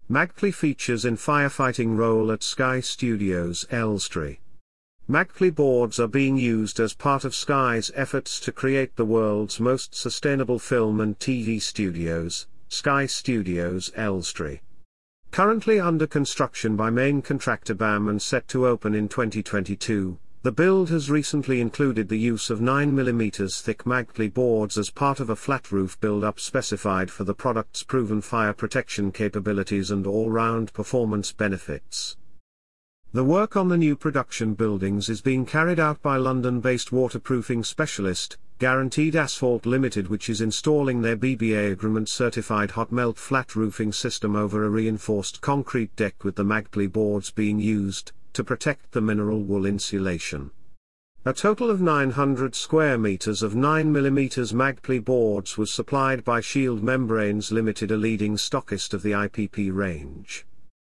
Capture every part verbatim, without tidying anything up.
Magpli features in firefighting role at Sky Studios Elstree. Magpli boards are being used as part of Sky's efforts to create the world's most sustainable film and T V studios, Sky Studios Elstree. Currently under construction by main contractor B A M and set to open in twenty twenty-two, the build has recently included the use of nine millimeter thick Magpli boards as part of a flat roof build-up specified for the product's proven fire protection capabilities and all-round performance benefits. The work on the new production buildings is being carried out by London-based waterproofing specialist, Guaranteed Asphalt Limited, which is installing their B B A agreement-certified hot melt flat roofing system over a reinforced concrete deck, with the Magpli boards being used to protect the mineral wool insulation. A total of nine hundred square meters of nine millimeter Magpli boards was supplied by Shield Membranes Limited, a leading stockist of the I P P range.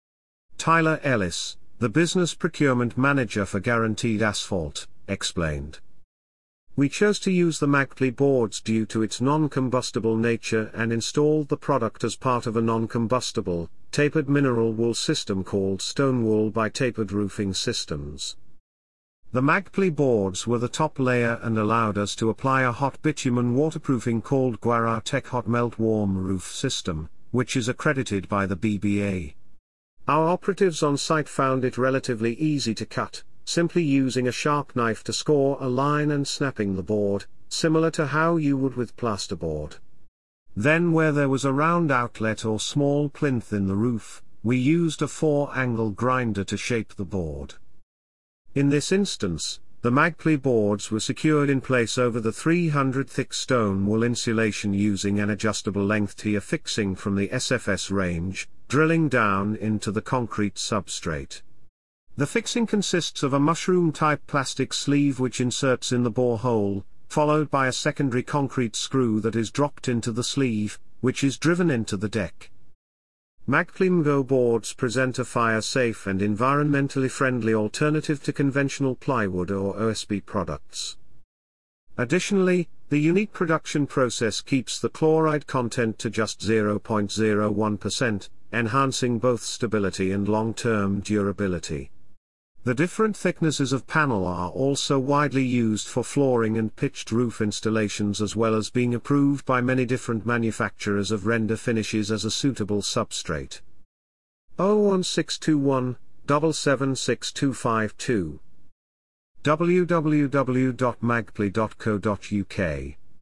Tyler Ellis, the business procurement manager for Guaranteed Asphalt, explained. "We chose to use the Magpli boards due to its non-combustible nature and installed the product as part of a non-combustible, tapered mineral wool system called Stone Wool by Tapered Roofing Systems. The Magpli boards were the top layer and allowed us to apply a hot bitumen waterproofing called Guaratec Hot Melt Warm Roof System, which is accredited by the B B A. Our operatives on site found it relatively easy to cut, simply using a sharp knife to score a line and snapping the board, similar to how you would with plasterboard. Then where there was a round outlet or small plinth in the roof, we used a four-angle grinder to shape the board. In this instance, the Magpli boards were secured in place over the three hundred thick stone wool insulation using an adjustable length tier fixing from the S F S range, drilling down into the concrete substrate. The fixing consists of a mushroom-type plastic sleeve which inserts in the bore hole, followed by a secondary concrete screw that is dropped into the sleeve, which is driven into the deck. Magpli M G O boards present a fire-safe and environmentally friendly alternative to conventional plywood or O S B products. Additionally, the unique production process keeps the chloride content to just zero point zero one percent, enhancing both stability and long-term durability. The different thicknesses of panel are also widely used for flooring and pitched roof installations, as well as being approved by many different manufacturers of render finishes as a suitable substrate. zero one six two one, seven seven six two five two w w w dot magpli dot co dot u k